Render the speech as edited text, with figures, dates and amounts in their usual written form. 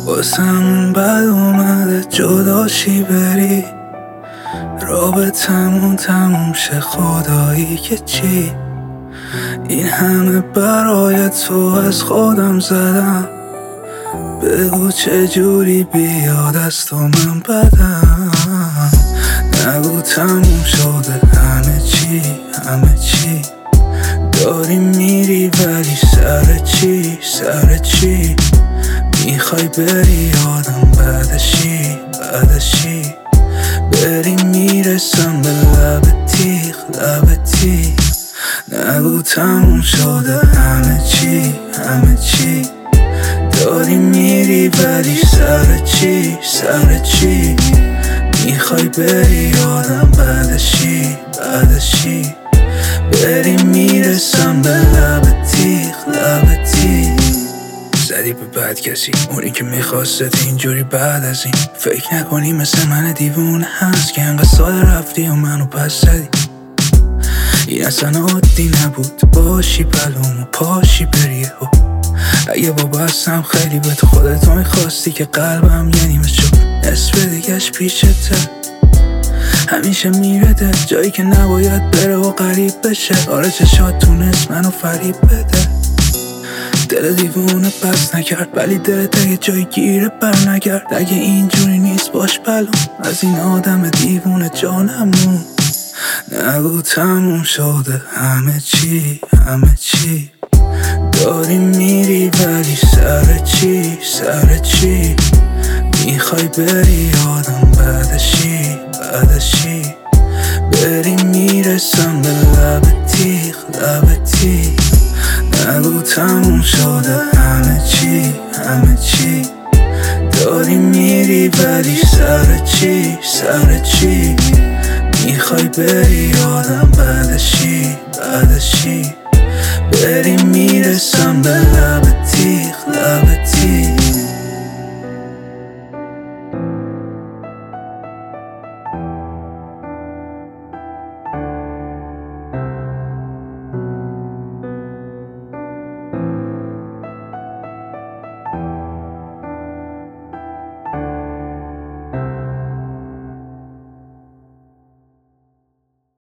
واسمون بد اومده جداشی بری، رابطمون تموم شه خدایی که چی. این همه برای تو از خودم زدم، بگو چجوری بیاد از تو من بدم. نگو تموم شده همه چی همه چی، داری میری ولی سر چی سر چی. میخوای بری آدم بعدشی بعدشی، بری میرسم به لب تیغ لب تیغ. نگو تموم شده همه چی همه چی، داری میری ولی سر چی سر چی. میخوای بری آدم بعدشی بعدشی، بری میرسم به لب تیغ لب تیغ. زدی به بد کسی، اونی که میخواستت اینجوری بعد از این. فکر نکنی مثل من دیوونه هست که انقدر ساده رفتی و منو پس زدی. این اصلا عادی نبود باشی پلوم و پاشی بریه. اگه با بستم خیلی به تو خودتو میخواستی که قلبم یه نیمه شد، نصف دیگهش پیشته همیشه میرده جایی که نباید بره و قریب بشه. آره چشات تونست منو فریب بده، دل دیوونه پس نکرد ولی دلت اگه جای گیره بر نگرد. اگه اینجوری نیست باش بلوم از این آدم دیوونه جانمون. نگو تموم شده همه چی همه چی، داری میری ولی سر چی سر چی. میخوای بری آدم بعدشی بعدشی، بری میرسم به لب تیغ لب تیغ. نگو تموم شده همه چی همه چی، داری میری ولی سر چی سر چی. میخوای بری آدم بعدشی